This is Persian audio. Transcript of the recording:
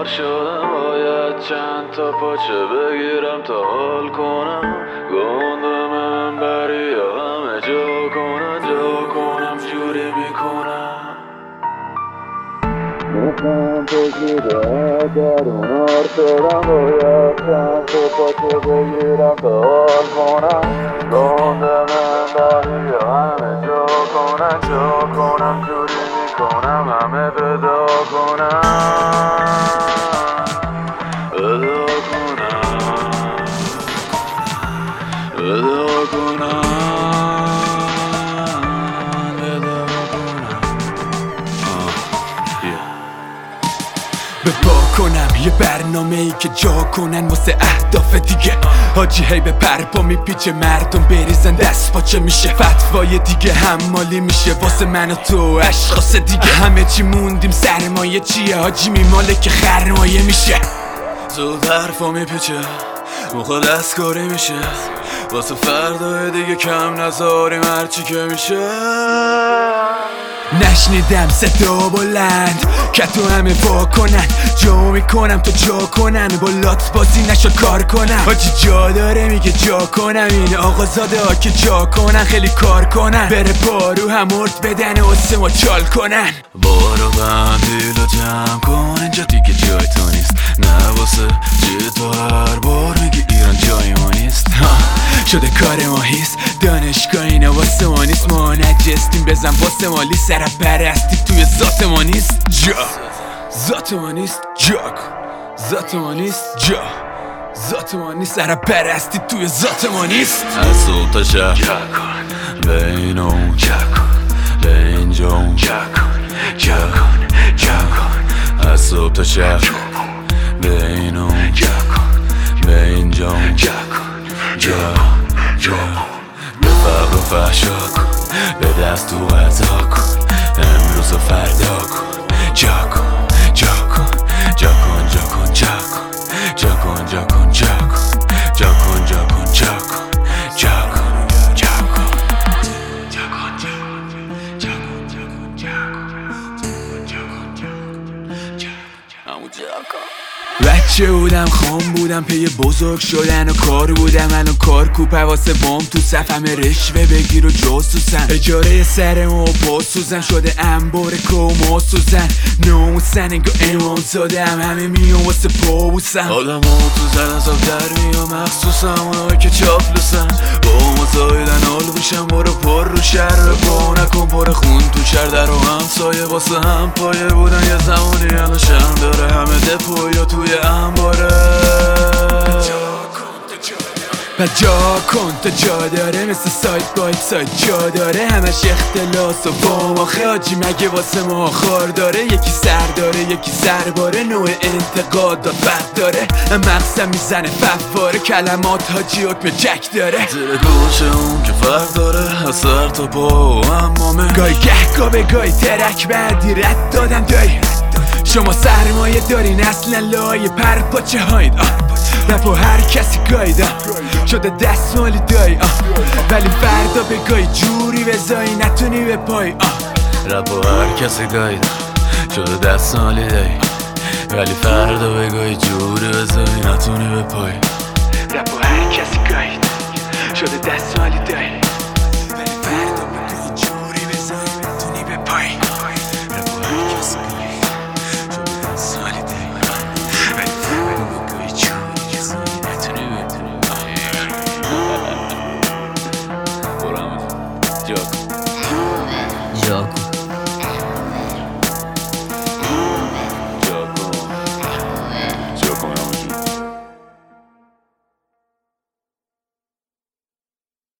بیدار شدم باید چند تا پاچه بگیرم تا حال کنم گندم من بری یا همه جا کنم جوری میکنم میخوام بگیره درون آر شدم باید چند تا پاچه بگیرم تا حال کنم گندم من بری یا همه جا کنم جوری میکنم همه پیدا کنم به پا کنم یه برنامه ای که جا کنن واسه اهداف دیگه حاجی هی به پرپا میپیچه مردم بریزن دست پاچه میشه فتوای دیگه حمالی میشه واسه من و تو اشخاص دیگه همه چی موندیم سرمایه چیه حاجی میماله که خرمایه میشه زود حرفا میپیچه موقع دستکاری میشه واسه فردای دیگه کم نذاریم هرچی که میشه نشنیدم صدا بلند که تو همه وا کنن جا میکنم تو جا کنن با لات بازی نشد کار کنم حاجی جا داره میگه جا کنم این آقازاده ها که جا کنن خیلی کار کنن بره بارو هم ارد بدن واسه ما چال کنن بارو بندیل و جمع کن اینجا دیگه جای تو نیست نه واسه چی تو هر بار میگی ایران جای ما نیست شده کار ما هیست دانشگاه اینا واسه ما نیست ما نجستیم بزن واسه مالی سر پرستی توی ذات ما نیست جا ذات ما نیست جا ذات ما نیست جا ذات ما نیست سر پرستی توی ذات ما نیست از صبح تا شب جا کن به این اون جا کن به اینجا اون جا کن جا کن جا کن از صبح تا شب به این اون جا کن به اینجا اون جا کن جا به فقر و فحشا کن به دست تو غذا کن امروز و فردا کن جا کن جا کن جا کن جا کن جا کن جا کن جا کن جا کن جا کن جا کن جا کن جا کن جا کن جا کن جا کن جا کن جا کن جا کن بچه بودم خون بودم پی بزرگ شدن و کار بودم الان کار کوپه واسه بام تو صفم رشوه بگیر و جاسوسن اجاره سرمو و پاسوزن شده انبار کوما سوزن ناموسن انگاه امام زادم همه میان واسه پابوسن آدم ها تو زن از آب در میان مخصوصم اونایی که چاپلوسن با ما زایدن حال بوشن برو پر رو شر پا نکن پر خون تو شر در و همسایه واسه هم پایه بودن یه زمانی الان شم داره همه دپویا توی انباره و جا کن تا جا داره مثل سایت بایت سایت جا داره همش اختلاس و بام آخه حاجی مگه واسه ما خار داره یکی سر داره یکی سرباره نوع انتقادات بد داره مغزم میزنه فواره کلمات حاجی حکم جک داره زیر گوشه اون که فرق داره از سر تا پا و امامه گای گهگاه به گای ترک بعدی رد دادم دایی شما سرمایه دارین اصلا لای پرپاچه هاید رپ و هر کسی گایدم شده دستمالی دایی ولی فردا بگای جوری بزایی نتونی به پای رپ و هر کسی گایدم شده دستمالی دایی ولی فردا بگای جوری بزایی نتونی به پای رپ و هر کسی گایدم شده دستمالی دایی ولی فردا بگای جوری بزایی نتونی به پای رپ و هر کسی جا کن